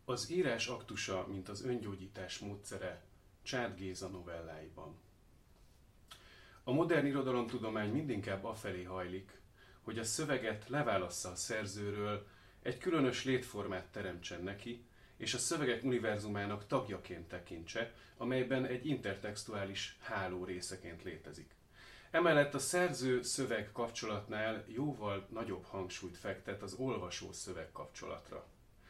Az írás aktusa, mint az öngyógyítás módszere Csád Géza novelláiban. A modern irodalomtudomány mindinkább afelé hajlik, hogy a szöveget leválassza a szerzőről, egy különös létformát teremtsen neki, és a szövegek univerzumának tagjaként tekintse, amelyben egy intertextuális háló részeként létezik. Emellett a szerző-szöveg kapcsolatnál jóval nagyobb hangsúlyt fektet az olvasó-szöveg kapcsolatra.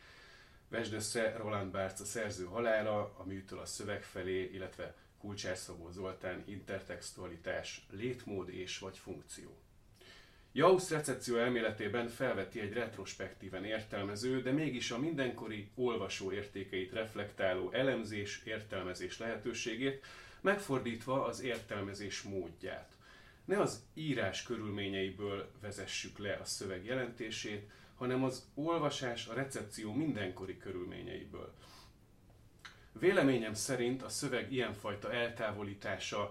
Vesd össze Roland Barthes A szerző halála, A műtől a szöveg felé, illetve Kulcsár Szabó Zoltán Intertextualitás, létmód és vagy funkció. Jauss recepció elméletében felveti egy retrospektíven értelmező, de mégis a mindenkori olvasó értékeit reflektáló elemzés, értelmezés lehetőségét, megfordítva az értelmezés módját. Ne az írás körülményeiből vezessük le a szöveg jelentését, hanem az olvasás, a recepció mindenkori körülményeiből. Véleményem szerint a szöveg ilyenfajta eltávolítása,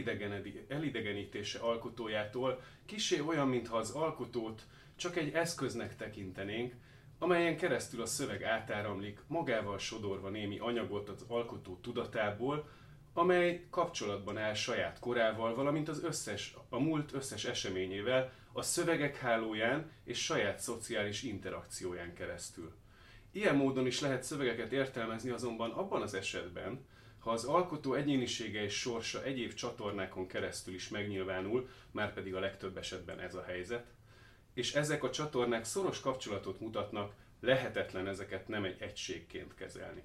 elidegenítése alkotójától kissé olyan, mintha az alkotót csak egy eszköznek tekintenénk, amelyen keresztül a szöveg átáramlik, magával sodorva némi anyagot az alkotó tudatából, amely kapcsolatban áll saját korával, valamint a múlt összes eseményével, a szövegek hálóján és saját szociális interakcióján keresztül. Ilyen módon is lehet szövegeket értelmezni azonban abban az esetben, ha az alkotó egyénisége és sorsa egyéb csatornákon keresztül is megnyilvánul, márpedig a legtöbb esetben ez a helyzet, és ezek a csatornák szoros kapcsolatot mutatnak, lehetetlen ezeket nem egy egységként kezelni.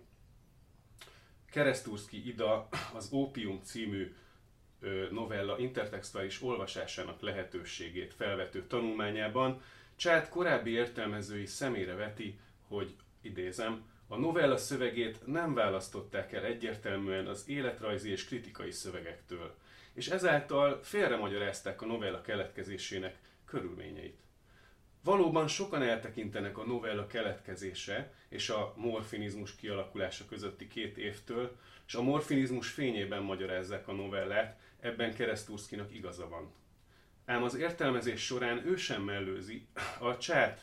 Keresztúrszky Ida az Ópium című novella intertextuális olvasásának lehetőségét felvető tanulmányában Csád korábbi értelmezői szemére veti, hogy idézem, a novella szövegét nem választották el egyértelműen az életrajzi és kritikai szövegektől, és ezáltal félremagyarázták a novella keletkezésének körülményeit. Valóban sokan eltekintenek a novella keletkezése és a morfinizmus kialakulása közötti 2 évtől, és a morfinizmus fényében magyarázzák a novellát, ebben Keresztúrszkynak igaza van. Ám az értelmezés során ő sem mellőzi a Csád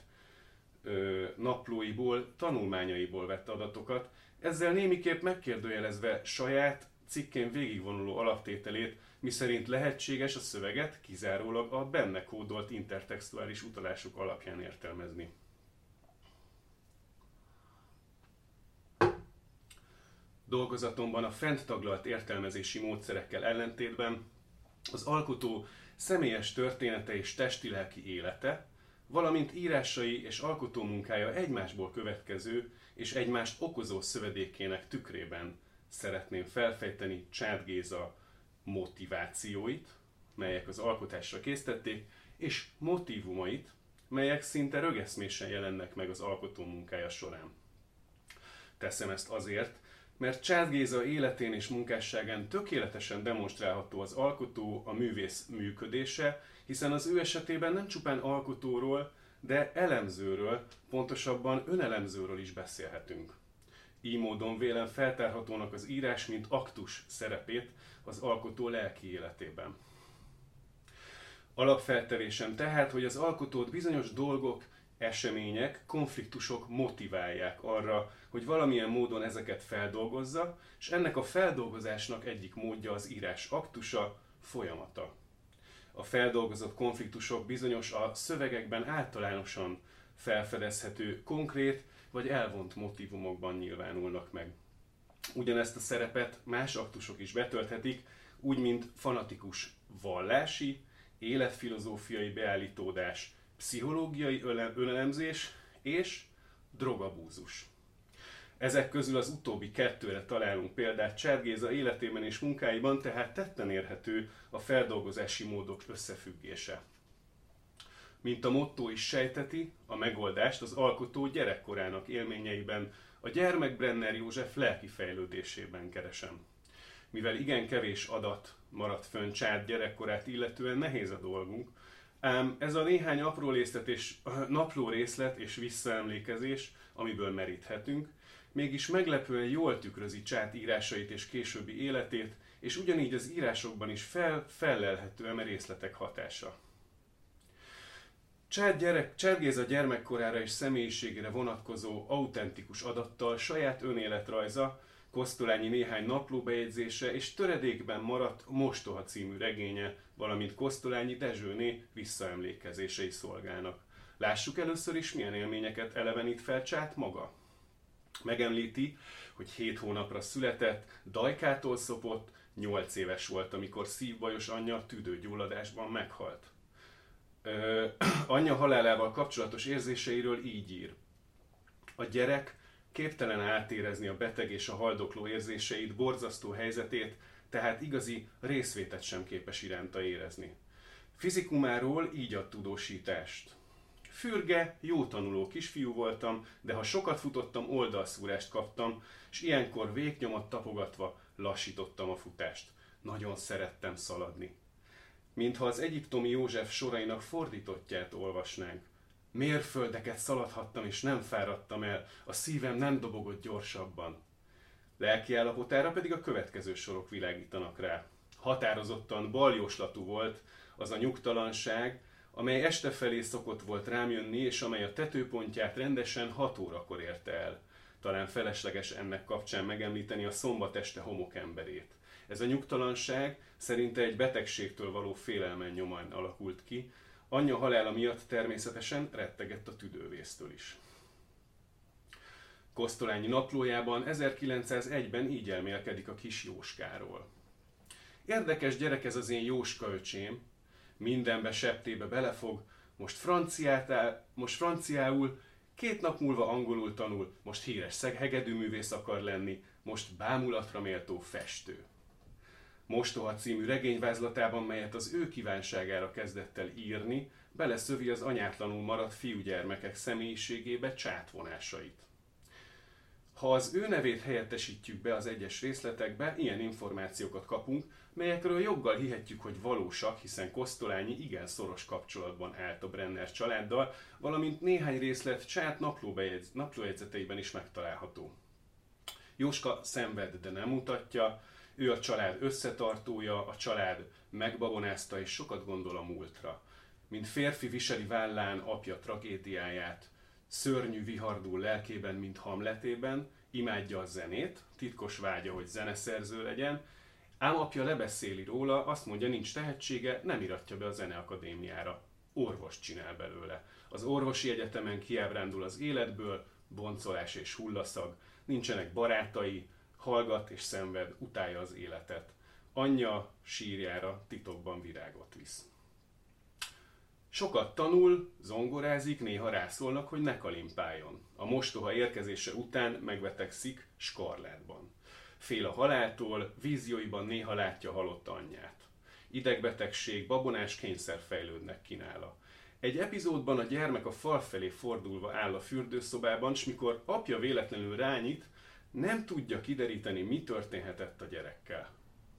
naplóiból, tanulmányaiból vett adatokat, ezzel némiképp megkérdőjelezve saját, cikkén végigvonuló alaptételét, miszerint lehetséges a szöveget kizárólag a benne kódolt intertextuális utalások alapján értelmezni. Dolgozatomban a fent taglalt értelmezési módszerekkel ellentétben az alkotó személyes története és testi-lelki élete, valamint írásai és alkotómunkája egymásból következő és egymást okozó szövedékének tükrében szeretném felfejteni Csád Géza motivációit, melyek az alkotásra késztették, és motívumait, melyek szinte rögeszmésen jelennek meg az alkotó munkája során. Teszem ezt azért, mert Csád Géza életén és munkásságán tökéletesen demonstrálható az alkotó, a művész működése, hiszen az ő esetében nem csupán alkotóról, de elemzőről, pontosabban önelemzőről is beszélhetünk. Így módon vélem feltárhatónak az írás, mint aktus szerepét az alkotó lelki életében. Alapfeltevésem tehát, hogy az alkotót bizonyos dolgok, események, konfliktusok motiválják arra, hogy valamilyen módon ezeket feldolgozza, és ennek a feldolgozásnak egyik módja az írás aktusa, folyamata. A feldolgozott konfliktusok bizonyos a szövegekben általánosan felfedezhető konkrét vagy elvont motívumokban nyilvánulnak meg. Ugyanezt a szerepet más aktusok is betölthetik, úgy mint fanatikus vallási, életfilozófiai beállítódás, pszichológiai önelemzés és drogabúzus. Ezek közül az utóbbi 2-re találunk példát Csád Géza életében és munkáiban, tehát tetten érhető a feldolgozási módok összefüggése. Mint a motto is sejteti, a megoldást az alkotó gyerekkorának élményeiben, a gyermek Brenner József lelki fejlődésében keresem. Mivel igen kevés adat maradt fönn Csád gyerekkorát illetően, nehéz a dolgunk, ám ez a néhány apró napló részlet és visszaemlékezés, amiből meríthetünk, mégis meglepően jól tükrözi Csád írásait és későbbi életét, és ugyanígy az írásokban is fellelhető eme részletek hatása. Csád Géza gyermekkorára és személyiségére vonatkozó autentikus adattal saját önéletrajza, Kosztolányi néhány naplóbejegyzése és töredékben maradt Mostoha című regénye, valamint Kosztolányi Dezsőné visszaemlékezései szolgálnak. Lássuk először is, milyen élményeket elevenít fel Csád maga. Megemlíti, hogy 7 hónapra született, dajkától szopott, 8 éves volt, amikor szívbajos anyja tüdőgyulladásban meghalt. Anyja halálával kapcsolatos érzéseiről így ír. A gyerek képtelen átérezni a beteg és a haldokló érzéseit, borzasztó helyzetét, tehát igazi részvétet sem képes iránta érezni. Fizikumáról így ad tudósítást. Fürge, jó tanuló kisfiú voltam, de ha sokat futottam, oldalszúrást kaptam, és ilyenkor végnyomat tapogatva lassítottam a futást. Nagyon szerettem szaladni. Mintha az egyiptomi József sorainak fordítottját olvasnánk. Mérföldeket szaladhattam és nem fáradtam el, a szívem nem dobogott gyorsabban. Lelkiállapotára pedig a következő sorok világítanak rá. Határozottan baljóslatú volt az a nyugtalanság, amely este felé szokott volt rám jönni, és amely a tetőpontját rendesen 6 órakor érte el. Talán felesleges ennek kapcsán megemlíteni a szombat este homokemberét. Ez a nyugtalanság szerinte egy betegségtől való félelmen nyomán alakult ki, anyja halála miatt természetesen rettegett a tüdővésztől is. Kosztolányi naplójában 1901-ben így elmélkedik a kis Jóskáról. Érdekes gyerek ez az én Jóska öcsém, mindenbe septébe belefog, most franciául, 2 nap múlva angolul tanul, most híres hegedűművész akar lenni, most bámulatra méltó festő. Mostoha című regényvázlatában, melyet az ő kívánságára kezdett el írni, beleszövi az anyátlanul maradt fiúgyermekek személyiségébe csátvonásait. Ha az ő nevét helyettesítjük be az egyes részletekbe, ilyen információkat kapunk, melyekről joggal hihetjük, hogy valósak, hiszen Kosztolányi igen szoros kapcsolatban állt a Brenner családdal, valamint néhány részlet Csád naplójegyzeteiben is megtalálható. Jóska szenved, de nem mutatja, ő a család összetartója, a család megbabonázta és sokat gondol a múltra. Mint férfi viseli vállán apja tragédiáját, szörnyű vihardul lelkében, mint Hamletében, imádja a zenét, titkos vágya, hogy zeneszerző legyen, ám apja lebeszéli róla, azt mondja, nincs tehetsége, nem iratja be a zeneakadémiára. Orvost csinál belőle. Az orvosi egyetemen kiábrándul az életből, boncolás és hullaszag, nincsenek barátai, hallgat és szenved, utálja az életet. Anyja sírjára titokban virágot visz. Sokat tanul, zongorázik, néha rászólnak, hogy ne kalimpáljon. A mostoha érkezése után megbetegszik skarlátban. Fél a haláltól, vízióiban néha látja halott anyját. Idegbetegség, babonás kényszer fejlődnek ki nála. Egy epizódban a gyermek a fal felé fordulva áll a fürdőszobában, s mikor apja véletlenül rányit, nem tudja kideríteni, mi történhetett a gyerekkel.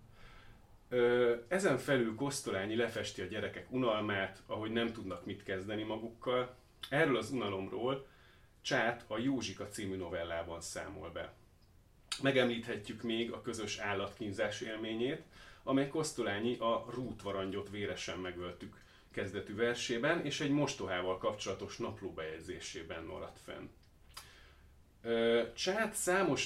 Ezen felül Kosztolányi lefesti a gyerekek unalmát, ahogy nem tudnak mit kezdeni magukkal. Erről az unalomról Csád a Józsika című novellában számol be. Megemlíthetjük még a közös állatkínzás élményét, amely Kosztolányi a Rútvarangyot véresen megöltük kezdetű versében és egy mostohával kapcsolatos naplóbejegyzésében maradt fenn. Csád számos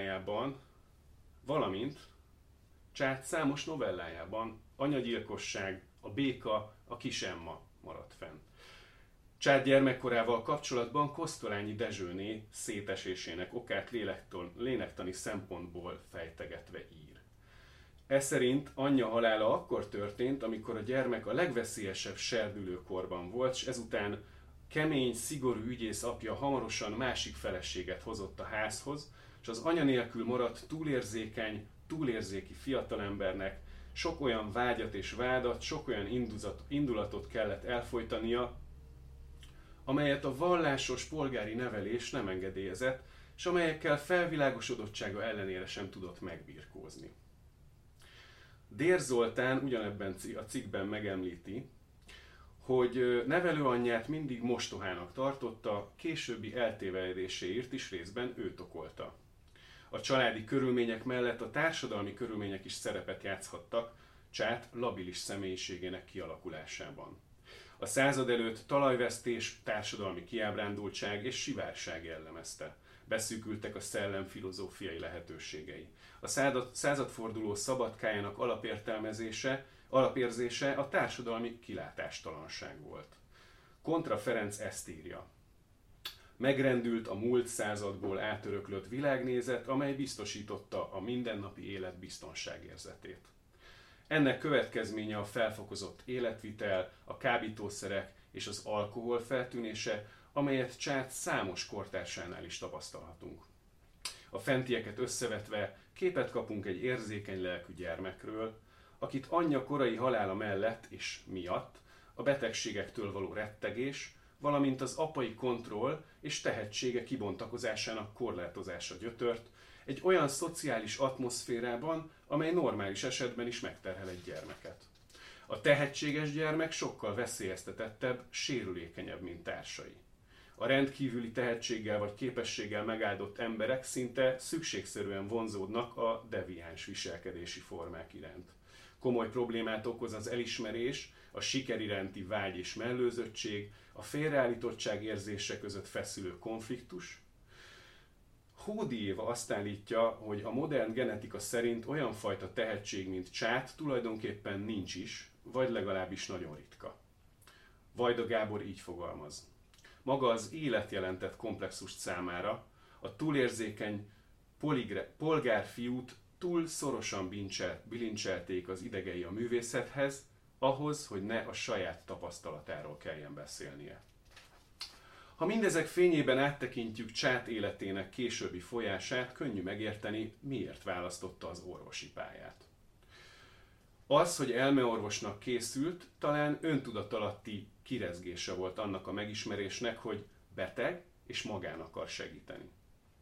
novellájában anyagyilkosság, a béka, a kis Emma maradt fenn. Csád gyermekkorával kapcsolatban Kosztolányi Dezsőné szétesésének okát lélektani szempontból fejtegetve ír. Ez szerint anyja halála akkor történt, amikor a gyermek a legveszélyesebb serdülőkorban volt, és ezután kemény, szigorú ügyész apja hamarosan másik feleséget hozott a házhoz, és az anya nélkül maradt túlérzéki fiatalembernek sok olyan vágyat és vádat, sok olyan indulatot kellett elfojtania, amelyet a vallásos polgári nevelés nem engedélyezett, és amelyekkel felvilágosodottsága ellenére sem tudott megbirkózni. Dér Zoltán ugyanebben a cikkben megemlíti, hogy nevelőanyját mindig mostohának tartotta, későbbi eltévedéséért is részben őt okolta. A családi körülmények mellett a társadalmi körülmények is szerepet játszhattak Csád labilis személyiségének kialakulásában. A század előtt talajvesztés, társadalmi kiábrándultság és sivárság jellemezte. Beszűkültek a szellem filozófiai lehetőségei. A századforduló szabadkájának alapérzése a társadalmi kilátástalanság volt. Kontra Ferenc ezt írja. Megrendült a múlt századból átöröklött világnézet, amely biztosította a mindennapi élet biztonságérzetét. Ennek következménye a felfokozott életvitel, a kábítószerek és az alkohol feltűnése, amelyet Csát számos kortársánál is tapasztalhatunk. A fentieket összevetve képet kapunk egy érzékeny lelkű gyermekről, akit anyja korai halála mellett és miatt a betegségektől való rettegés, valamint az apai kontroll és tehetsége kibontakozásának korlátozása gyötört, egy olyan szociális atmoszférában, amely normális esetben is megterhel egy gyermeket. A tehetséges gyermek sokkal veszélyeztetettebb, sérülékenyebb, mint társai. A rendkívüli tehetséggel vagy képességgel megáldott emberek szinte szükségszerűen vonzódnak a deviáns viselkedési formák iránt. Komoly problémát okoz az elismerés, a siker iránti vágy és mellőzöttség, a félreállítottság érzése között feszülő konfliktus. Hódi Éva azt állítja, hogy a modern genetika szerint olyan fajta tehetség, mint Csát tulajdonképpen nincs is, vagy legalábbis nagyon ritka. Vajda Gábor így fogalmaz. Maga az élet jelentett komplexust számára, a túlérzékeny polgárfiút túl szorosan bilincselték az idegei a művészethez, ahhoz, hogy ne a saját tapasztalatáról kelljen beszélnie. Ha mindezek fényében áttekintjük Csát életének későbbi folyását, könnyű megérteni, miért választotta az orvosi pályát. Az, hogy elmeorvosnak készült, talán öntudatalatti kirezgése volt annak a megismerésnek, hogy beteg és magán akar segíteni.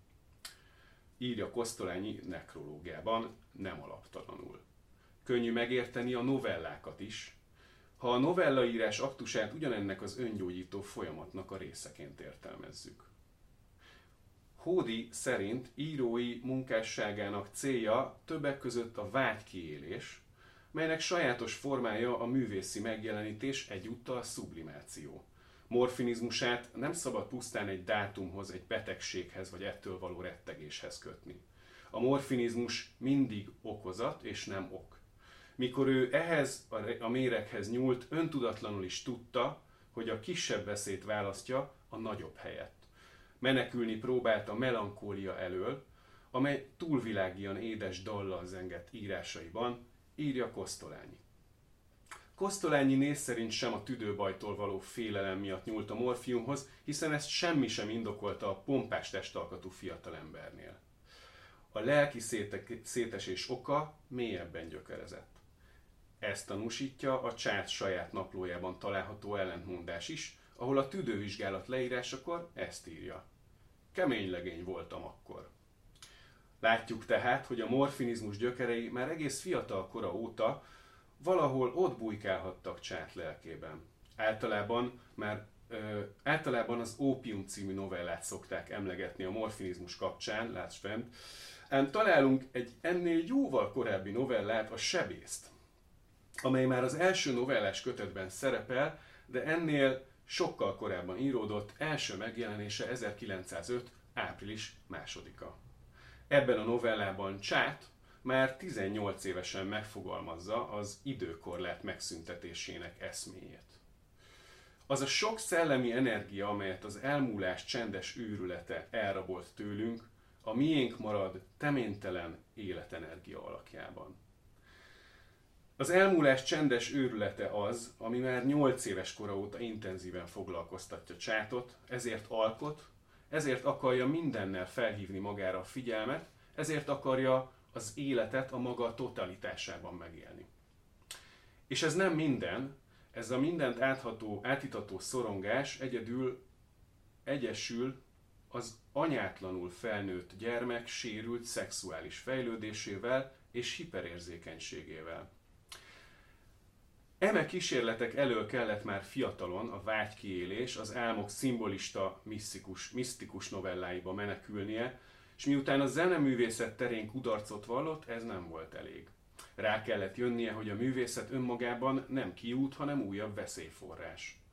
Írja Kosztolányi nekrológiában, nem alaptalanul. Könnyű megérteni a novellákat is, ha a novellaírás aktusát ugyanennek az öngyógyító folyamatnak a részeként értelmezzük. Hódi szerint írói munkásságának célja többek között a vágykiélés, melynek sajátos formája a művészi megjelenítés, egyúttal a sublimáció. Morfinizmusát nem szabad pusztán egy dátumhoz, egy betegséghez vagy ettől való rettegéshez kötni. A morfinizmus mindig okozat és nem ok. Mikor ő ehhez a méreghez nyúlt, öntudatlanul is tudta, hogy a kisebb veszélyt választja a nagyobb helyett. Menekülni próbált a melankólia elől, amely túlvilágian édes dallal zengett írásaiban, írja Kosztolányi. Kosztolányi néz szerint sem a tüdőbajtól való félelem miatt nyúlt a morfiumhoz, hiszen ezt semmi sem indokolta a pompás testalkatú fiatalembernél. A lelki szétesés oka mélyebben gyökerezett. Ezt tanúsítja a Csát saját naplójában található ellentmondás is, ahol a tüdővizsgálat leírásakor ezt írja. Kemény legény voltam akkor. Látjuk tehát, hogy a morfinizmus gyökerei már egész fiatal kora óta valahol ott bujkálhattak Csát lelkében. Általában az Ópium című novellát szokták emlegetni a morfinizmus kapcsán, lásd fent, ám találunk egy ennél jóval korábbi novellát, a Sebészt, amely már az első novellás kötetben szerepel, de ennél sokkal korábban íródott, első megjelenése 1905. április 2-a. Ebben a novellában Csát már 18 évesen megfogalmazza az időkorlát megszüntetésének eszméjét. Az a sok szellemi energia, amelyet az elmúlás csendes őrülete elrabolt tőlünk, a miénk marad teménytelen életenergia alakjában. Az elmúlás csendes őrülete az, ami már 8 éves kora óta intenzíven foglalkoztatja Csátot, ezért alkot, ezért akarja mindennel felhívni magára a figyelmet, ezért akarja az életet a maga totalitásában megélni. És ez nem minden, ez a mindent átítató szorongás egyesül az anyátlanul felnőtt gyermek sérült szexuális fejlődésével és hiperérzékenységével. Eme kísérletek elől kellett már fiatalon a vágykiélés, az álmok szimbolista, misztikus novelláiba menekülnie, és miután a zeneművészet terén kudarcot vallott, ez nem volt elég. Rá kellett jönnie, hogy a művészet önmagában nem kiút, hanem újabb veszélyforrás.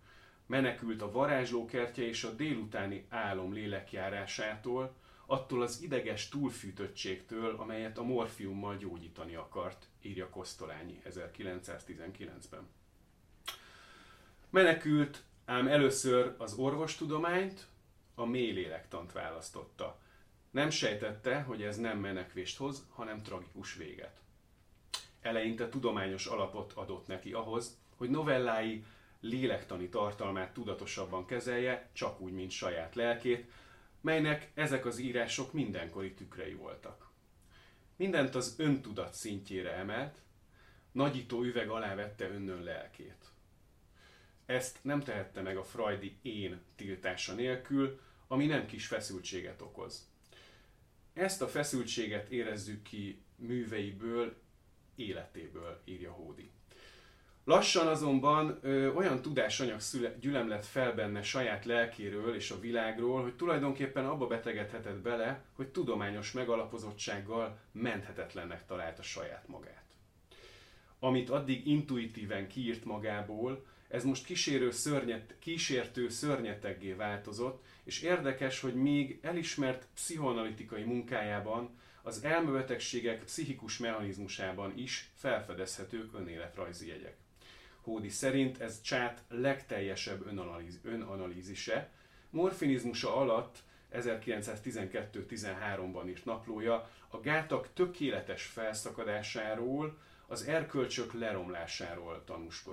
menekült a varázslókertje és a délutáni álom lélekjárásától, attól az ideges túlfűtöttségtől, amelyet a morfiummal gyógyítani akart, írja Kosztolányi 1919-ben. Menekült, ám először az orvostudományt, a mélylélektant választotta. Nem sejtette, hogy ez nem menekvést hoz, hanem tragikus véget. Eleinte tudományos alapot adott neki ahhoz, hogy novellái lélektani tartalmát tudatosabban kezelje, csak úgy, mint saját lelkét, melynek ezek az írások mindenkori tükrei voltak. Mindent az öntudat szintjére emelt, nagyító üveg alá vette önnön lelkét. Ezt nem tehette meg a freudi én tiltása nélkül, ami nem kis feszültséget okoz. Ezt a feszültséget érezzük ki műveiből, életéből, írja Hódi. Lassan azonban olyan tudásanyag gyülemlett fel benne saját lelkéről és a világról, hogy tulajdonképpen abba betegedhetett bele, hogy tudományos megalapozottsággal menthetetlennek találta saját magát. Amit addig intuitíven kiírt magából, ez most kísértő szörnyeteggé változott, és érdekes, hogy még elismert pszichoanalitikai munkájában, az elmebetegségek pszichikus mechanizmusában is felfedezhetők önéletrajzi jegyek. Hódi szerint ez Csát legteljesebb önanalízise. Morfinizmusa alatt 1912-13-ban írt naplója a gátak tökéletes felszakadásáról, az erkölcsök leomlásáról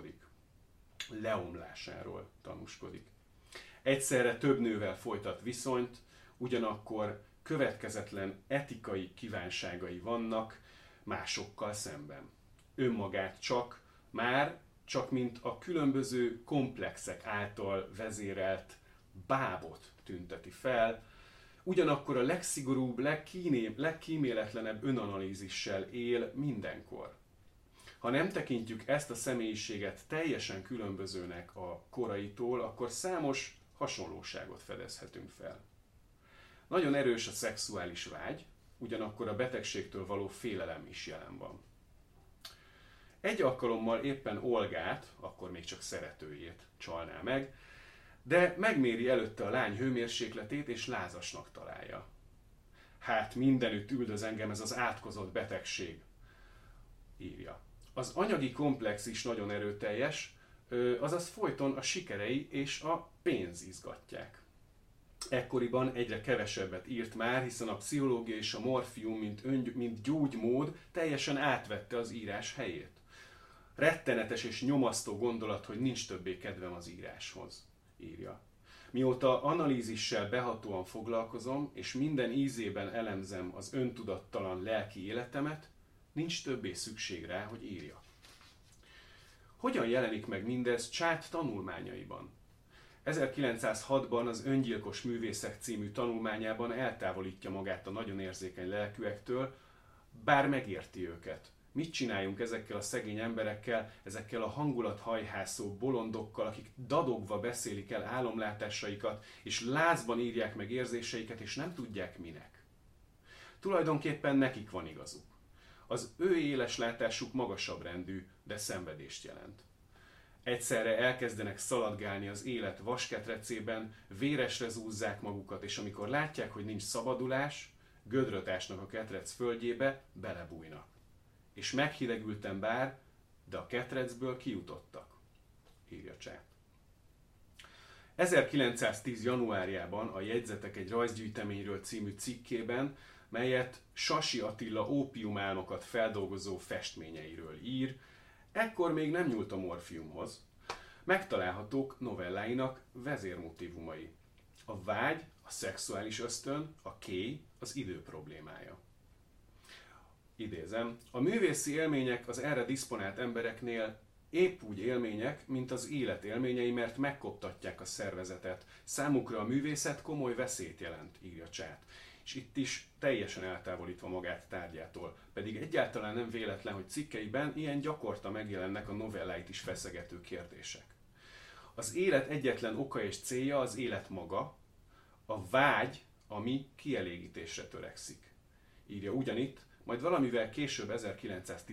tanúskodik. Egyszerre több nővel folytat viszonyt, ugyanakkor következetlen etikai kívánságai vannak másokkal szemben. Önmagát csak mint a különböző komplexek által vezérelt bábot tünteti fel, ugyanakkor a legszigorúbb, legkíméletlenebb önanalízissel él mindenkor. Ha nem tekintjük ezt a személyiséget teljesen különbözőnek a koraitól, akkor számos hasonlóságot fedezhetünk fel. Nagyon erős a szexuális vágy, ugyanakkor a betegségtől való félelem is jelen van. Egy alkalommal éppen Olgát, akkor még csak szeretőjét csalná meg, de megméri előtte a lány hőmérsékletét és lázasnak találja. Hát mindenütt üldöz engem ez az átkozott betegség, írja. Az anyagi komplex is nagyon erőteljes, azaz folyton a sikerei és a pénz izgatják. Ekkoriban egyre kevesebbet írt már, hiszen a pszichológia és a morfium, mint gyógymód teljesen átvette az írás helyét. Rettenetes és nyomasztó gondolat, hogy nincs többé kedvem az íráshoz, írja. Mióta analízissel behatóan foglalkozom, és minden ízében elemzem az öntudattalan lelki életemet, nincs többé szükség rá, hogy írja. Hogyan jelenik meg mindez Csát tanulmányaiban? 1906-ban az Öngyilkos művészek című tanulmányában eltávolítja magát a nagyon érzékeny lelkűektől, bár megérti őket. Mit csináljunk ezekkel a szegény emberekkel, ezekkel a hangulathajhászó bolondokkal, akik dadogva beszélik el álomlátásaikat, és lázban írják meg érzéseiket, és nem tudják minek. Tulajdonképpen nekik van igazuk. Az ő éleslátásuk magasabb rendű, de szenvedést jelent. Egyszerre elkezdenek szaladgálni az élet vasketrecében, véresre zúzzák magukat, és amikor látják, hogy nincs szabadulás, gödröt ásnak a ketrec földjébe, belebújnak. És meghidegültem bár, de a ketrecből kijutottak, írja Csát. 1910. januárjában a Jegyzetek egy rajzgyűjteményről című cikkében, melyet Sasi Attila ópiumálmokat feldolgozó festményeiről ír, ekkor még nem nyúlt a morfiumhoz. Megtalálhatók novelláinak vezérmotívumai. A vágy, a szexuális ösztön, a kéj, az idő problémája. Idézem, a művészi élmények az erre diszponált embereknél épp úgy élmények, mint az élet élményei, mert megkoptatják a szervezetet. Számukra a művészet komoly veszélyt jelent, írja Csát. És itt is teljesen eltávolítva magát tárgyától. Pedig egyáltalán nem véletlen, hogy cikkeiben ilyen gyakorta megjelennek a novelláit is feszegető kérdések. Az élet egyetlen oka és célja az élet maga, a vágy, ami kielégítésre törekszik. Írja ugyanitt, majd valamivel később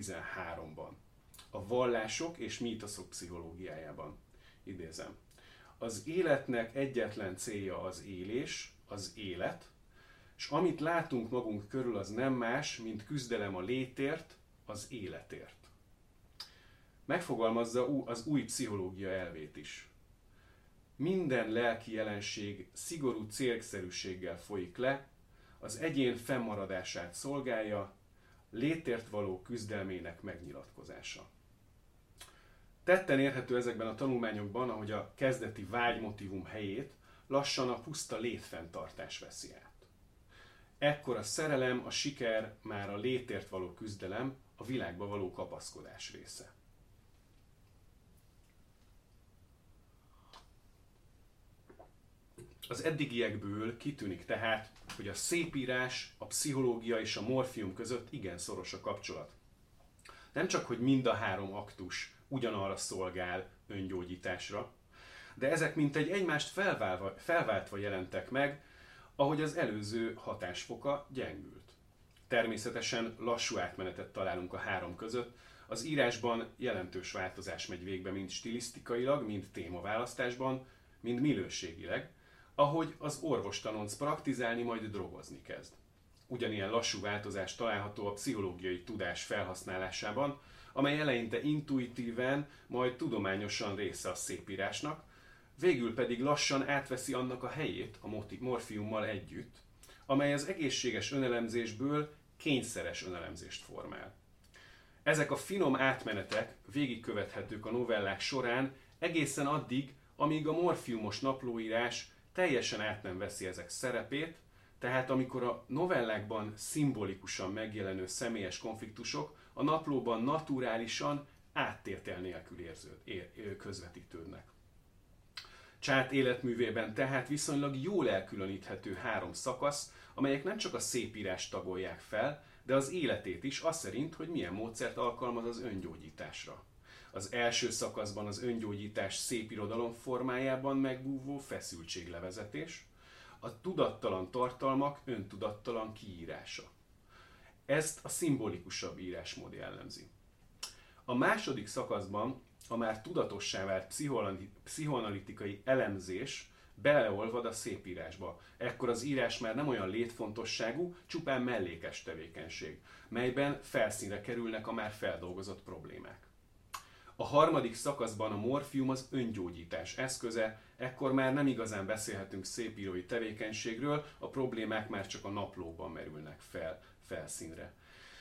1913-ban. A vallások és mítoszok pszichológiájában. Idézem. Az életnek egyetlen célja az élés, az élet, és amit látunk magunk körül, az nem más, mint küzdelem a létért, az életért. Megfogalmazza az új pszichológia elvét is. Minden lelki jelenség szigorú célszerűséggel folyik le, az egyén fennmaradását szolgálja, létért való küzdelmének megnyilatkozása. Tetten érhető ezekben a tanulmányokban, ahogy a kezdeti vágymotívum helyét lassan a puszta létfenntartás veszi át. Ekkor a szerelem, a siker már a létért való küzdelem, a világba való kapaszkodás része. Az eddigiekből kitűnik tehát, hogy a szépírás, a pszichológia és a morfium között igen szoros a kapcsolat. Nem csak, hogy mind a három aktus ugyanarra szolgál öngyógyításra, de ezek mintegy egymást felváltva jelentek meg, ahogy az előző hatásfoka gyengült. Természetesen lassú átmenetet találunk a három között, az írásban jelentős változás megy végbe mind stilisztikailag, mind témaválasztásban, mind minőségileg, ahogy az orvostanonc praktizálni, majd drogozni kezd. Ugyanilyen lassú változás található a pszichológiai tudás felhasználásában, amely eleinte intuitíven, majd tudományosan része a szépírásnak, végül pedig lassan átveszi annak a helyét a morfiummal együtt, amely az egészséges önelemzésből kényszeres önelemzést formál. Ezek a finom átmenetek végigkövethetők a novellák során egészen addig, amíg a morfiumos naplóírás teljesen át nem veszi ezek szerepét, tehát amikor a novellákban szimbolikusan megjelenő személyes konfliktusok a naplóban naturálisan áttétel nélkül közvetítődnek. Csát életművében tehát viszonylag jól elkülöníthető három szakasz, amelyek nem csak a szépírást tagolják fel, de az életét is az szerint, hogy milyen módszert alkalmaz az öngyógyításra. Az első szakaszban az öngyógyítás szépirodalom formájában megbúvó feszültséglevezetés, a tudattalan tartalmak öntudattalan kiírása. Ezt a szimbolikusabb írásmód jellemzi. A második szakaszban a már tudatossá vált pszichoanalitikai elemzés beleolvad a szépírásba. Ekkor az írás már nem olyan létfontosságú, csupán mellékes tevékenység, melyben felszínre kerülnek a már feldolgozott problémák. A harmadik szakaszban a morfium az öngyógyítás eszköze, ekkor már nem igazán beszélhetünk szépírói tevékenységről, a problémák már csak a naplóban merülnek felszínre.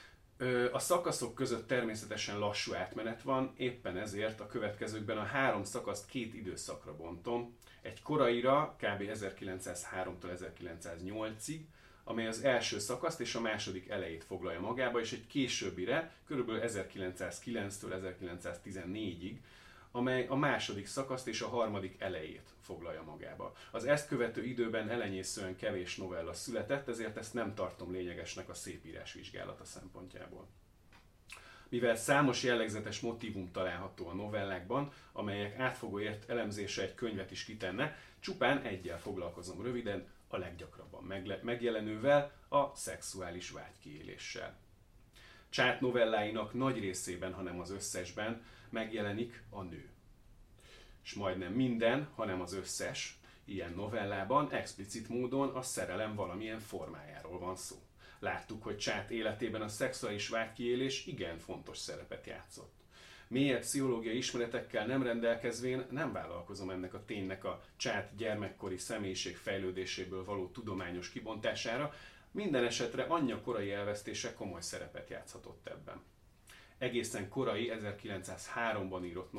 A szakaszok között természetesen lassú átmenet van, éppen ezért a következőkben a három szakaszt két időszakra bontom. Egy koraira, kb. 1903-tól 1908-ig, amely az első szakaszt és a második elejét foglalja magába, és egy későbbire, kb. 1909-től 1914-ig, amely a második szakaszt és a harmadik elejét foglalja magába. Az ezt követő időben elenyészően kevés novella született, ezért ezt nem tartom lényegesnek a szépírás vizsgálata szempontjából. Mivel számos jellegzetes motívum található a novellákban, amelyek átfogó elemzése egy könyvet is kitenne, csupán egyel foglalkozom röviden, a leggyakrabban megjelenővel, a szexuális vágykiéléssel. Csát novelláinak nagy részében, hanem az összesben megjelenik a nő. És majdnem minden, hanem az összes ilyen novellában explicit módon a szerelem valamilyen formájáról van szó. Láttuk, hogy Csát életében a szexuális vágykiélés igen fontos szerepet játszott. Mélyebb pszichológiai ismeretekkel nem rendelkezvén nem vállalkozom ennek a ténynek a Csát gyermekkori személyiség fejlődéséből való tudományos kibontására, minden esetre anyja korai elvesztése komoly szerepet játszhatott ebben. Egészen korai 1903-ban írott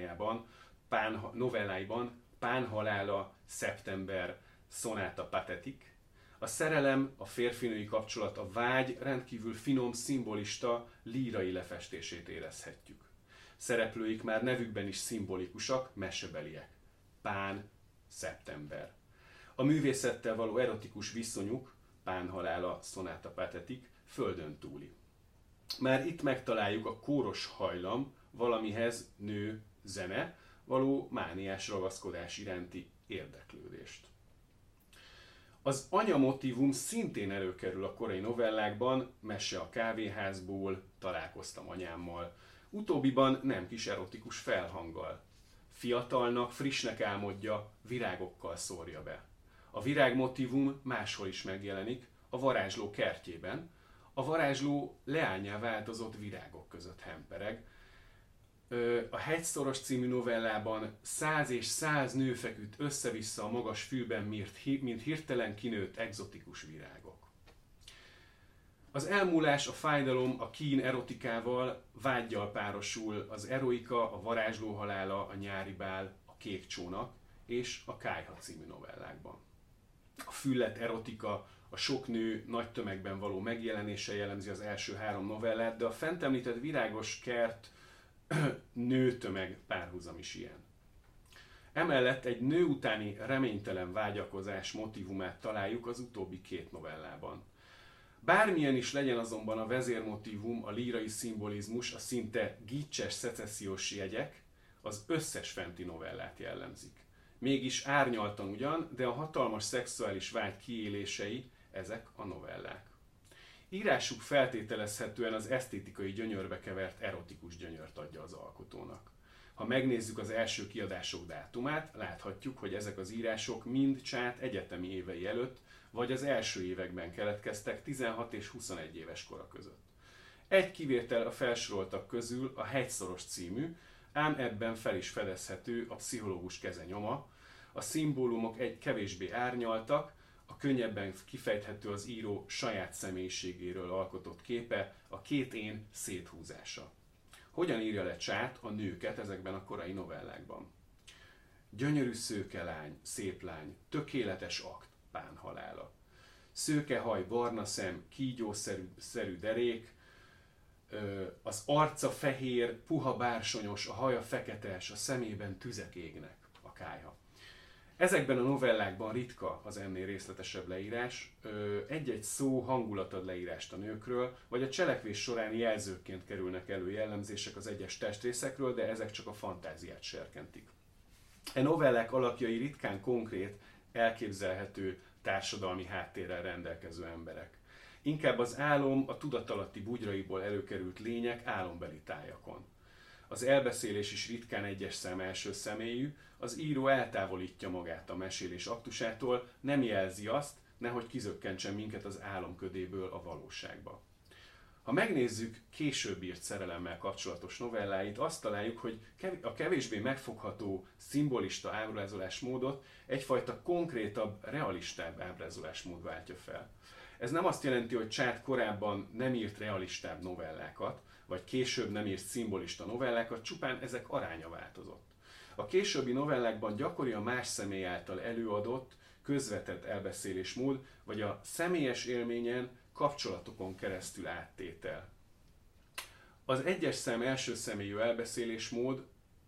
novelláiban Pán halála, Szeptember, Sonata Pathetique, a szerelem, a férfinői kapcsolat, a vágy rendkívül finom, szimbolista, lírai lefestését érezhetjük. Szereplőik már nevükben is szimbolikusak, mesebeliek. Pán, Szeptember. A művészettel való erotikus viszonyuk, Pán halála, Sonata Pathetique, földön túli. Már itt megtaláljuk a kóros hajlam, valamihez nő, zene, való mániás ragaszkodás iránti érdeklődést. Az anyamotívum szintén előkerül a korai novellákban, Mese a kávéházból, Találkoztam anyámmal, utóbbiban nem kis erotikus felhanggal. fiatalnak, frissnek álmodja, virágokkal szórja be. A virágmotívum máshol is megjelenik, a varázsló kertjében. A varázsló leányá változott virágok között hempereg. A Hegyszoros című novellában 100 és 100 nő feküdt össze-vissza a magas fűben, mint hirtelen kinőtt egzotikus virágok. Az elmúlás, a fájdalom, a kín erotikával, vággyal párosul az eroika, a varázsló halála, a nyári bál, a kék csónak és a Kályha című novellákban. A füllet erotika, a sok nő nagy tömegben való megjelenése jellemzi az első 3 novellát, de a fent említett virágos kert nőtömeg párhuzam is ilyen. Emellett egy nő utáni reménytelen vágyakozás motivumát találjuk az utóbbi 2 novellában. Bármilyen is legyen azonban a vezérmotívum, a lírai szimbolizmus, a szinte gicses szecessziós jegyek az összes fenti novellát jellemzik. Mégis árnyaltan ugyan, de a hatalmas szexuális vágy kiélései ezek a novellák. Írásuk feltételezhetően az esztétikai gyönyörbe kevert erotikus gyönyört adja az alkotónak. Ha megnézzük az első kiadások dátumát, láthatjuk, hogy ezek az írások mind Csát egyetemi évei előtt, vagy az első években keletkeztek 16 és 21 éves kora között. Egy kivétel a felsoroltak közül a Hegyszoros című, ám ebben fel is fedezhető a pszichológus keze nyoma, a szimbólumok egy kevésbé árnyaltak, a könnyebben kifejthető az író saját személyiségéről alkotott képe, a 2 én széthúzása. Hogyan írja le Csát a nőket ezekben a korai novellákban? Gyönyörű szőke lány, szép lány, tökéletes akt, Pán halála. Szőke haj, barna szem, kígyószerű derék, az arca fehér, puha bársonyos, a haja feketes, a szemében tüzek égnek, a Kályha. Ezekben a novellákban ritka az ennél részletesebb leírás, egy-egy szó hangulat ad leírást a nőkről, vagy a cselekvés során jelzőként kerülnek elő jellemzések az egyes testrészekről, de ezek csak a fantáziát serkentik. E novellák alakjai ritkán konkrét, elképzelhető társadalmi háttérrel rendelkező emberek. Inkább az álom, a tudatalatti bugyraiból előkerült lények álombeli tájakon. Az elbeszélés is ritkán egyes szám első személyű, az író eltávolítja magát a mesélés aktusától, nem jelzi azt, nehogy kizökkentsen minket az álomködéből a valóságba. Ha megnézzük később írt szerelemmel kapcsolatos novelláit, azt találjuk, hogy a kevésbé megfogható, szimbolista ábrázolásmódot egyfajta konkrétabb, realistább ábrázolásmód váltja fel. Ez nem azt jelenti, hogy Csát korábban nem írt realistább novellákat, vagy később nem írt szimbolista novellákat, csupán ezek aránya változott. A későbbi novellákban gyakori a más személy által előadott, közvetett elbeszélésmód, vagy a személyes élményen, kapcsolatokon keresztül áttétel. Az egyes szem első személyű elbeszélésmód,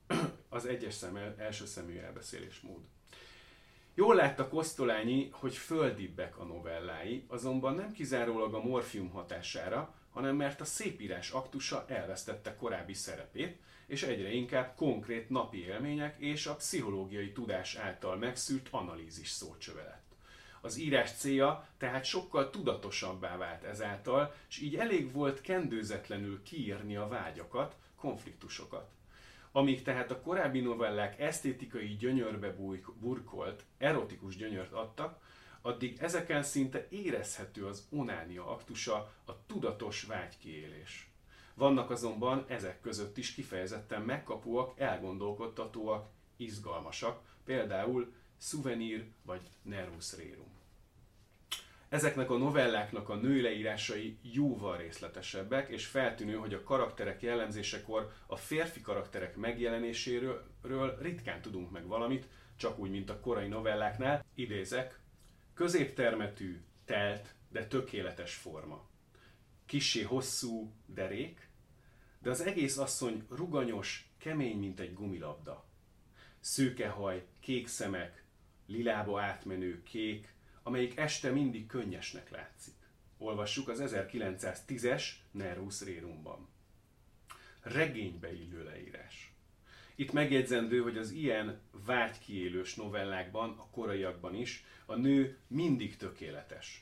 Jól látta Kosztolányi, hogy földibbek a novellái, azonban nem kizárólag a morfium hatására, hanem mert a szépírás aktusa elvesztette korábbi szerepét, és egyre inkább konkrét napi élmények és a pszichológiai tudás által megszűrt analízis szócsöve lett. Az írás célja tehát sokkal tudatosabbá vált ezáltal, és így elég volt kendőzetlenül kiírni a vágyakat, konfliktusokat. Amíg tehát a korábbi novellák esztétikai gyönyörbe burkolt, erotikus gyönyört adtak, addig ezeken szinte érezhető az onánia aktusa, a tudatos vágykiélés. Vannak azonban ezek között is kifejezetten megkapóak, elgondolkodtatóak, izgalmasak, például Souvenir vagy Nervus Rerum. Ezeknek a novelláknak a női leírásai jóval részletesebbek, és feltűnő, hogy a karakterek jellemzésekor a férfi karakterek megjelenéséről ritkán tudunk meg valamit, csak úgy, mint a korai novelláknál. Idézek: középtermetű, telt, de tökéletes forma. Kissé hosszú derék, de az egész asszony ruganyos, kemény, mint egy gumilabda. Szőke haj, kék szemek, lilába átmenő kék, amelyik este mindig könnyesnek látszik. Olvassuk az 1910-es Nervus Rerumban. Regénybe illő leírás. Itt megjegyzendő, hogy az ilyen vágykiélős novellákban, a koraiakban is, a nő mindig tökéletes.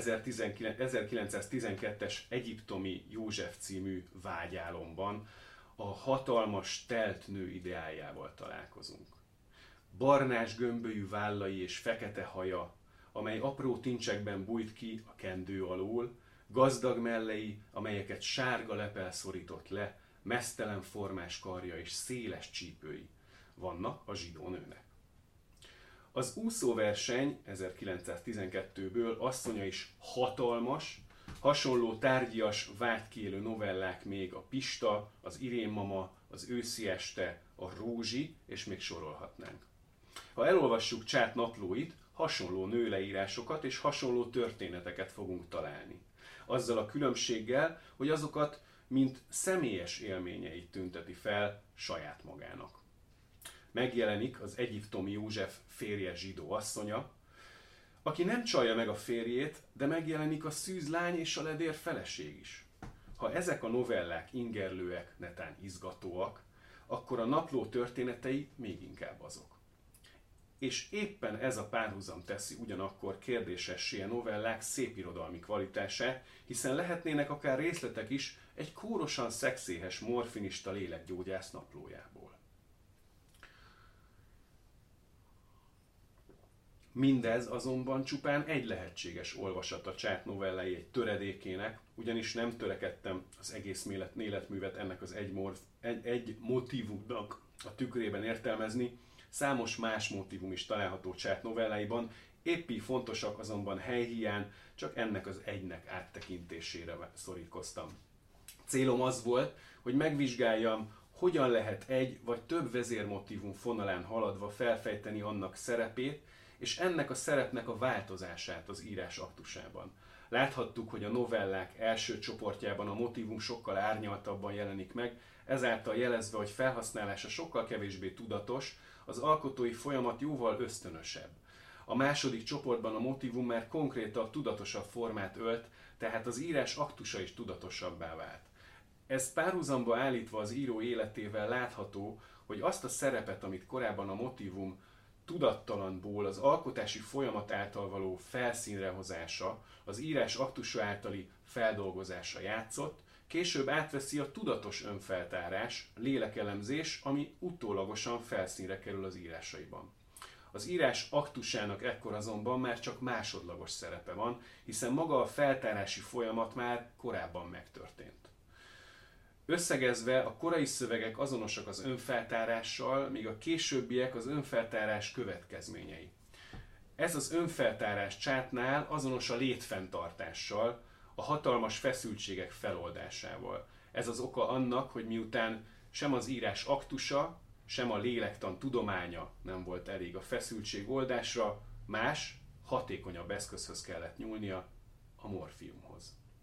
1912-es Egyiptomi József című vágyálomban a hatalmas telt nő ideájával találkozunk. Barnás gömbölyű vállai és fekete haja, amely apró tincsekben bújt ki a kendő alól, gazdag mellei, amelyeket sárga lepel szorított le, meztelen formás karja és széles csípői vannak a zsidó nőnek. Az úszóverseny 1912-ből asszonya is hatalmas, hasonló tárgyias, vágykélő novellák még a Pista, az Irén mama, az Őszi este, a Rózsi, és még sorolhatnánk. Ha elolvassuk Csát naplóit, hasonló nőleírásokat és hasonló történeteket fogunk találni. Azzal a különbséggel, hogy azokat mint személyes élményeit tünteti fel saját magának. Megjelenik az egyiptomi József férje zsidó asszonya, aki nem csalja meg a férjét, de megjelenik a szűz lány és a ledér feleség is. Ha ezek a novellák ingerlőek, netán izgatóak, akkor a napló történetei még inkább azok. És éppen ez a párhuzam teszi ugyanakkor kérdésessé a novellák szépirodalmi kvalitását, hiszen lehetnének akár részletek is egy kórosan szexéhes morfinista lélekgyógyász naplójából. Mindez azonban csupán egy lehetséges olvasata Csát novellái egy töredékének, ugyanis nem törekedtem az egész életművet ennek az egy motívumnak a tükrében értelmezni. Számos más motívum is található Csát novelláiban, épp így fontosak azonban helyhiány, csak ennek az egynek áttekintésére szorítkoztam. Célom az volt, hogy megvizsgáljam, hogyan lehet egy vagy több vezérmotívum fonalán haladva felfejteni annak szerepét, és ennek a szerepnek a változását az írás aktusában. Láthattuk, hogy a novellák első csoportjában a motívum sokkal árnyaltabban jelenik meg, ezáltal jelezve, hogy felhasználása sokkal kevésbé tudatos, az alkotói folyamat jóval ösztönösebb. A második csoportban a motívum már konkrétabb, tudatosabb formát ölt, tehát az írás aktusa is tudatosabbá vált. Ez párhuzamba állítva az író életével látható, hogy azt a szerepet, amit korábban a motívum tudattalanból az alkotási folyamat által való felszínre hozása, az írás aktusa általi feldolgozása játszott, később átveszi a tudatos önfeltárás, lélekelemzés, ami utólagosan felszínre kerül az írásaiban. Az írás aktusának ekkor azonban már csak másodlagos szerepe van, hiszen maga a feltárási folyamat már korábban megtörtént. Összegezve, a korai szövegek azonosak az önfeltárással, míg a későbbiek az önfeltárás következményei. Ez az önfeltárás Csátnál azonos a létfenntartással, a hatalmas feszültségek feloldásával. Ez az oka annak, hogy miután sem az írás aktusa, sem a lélektan tudománya nem volt elég a feszültség oldásra, más, hatékonyabb eszközhöz kellett nyúlnia, a morfiumhoz.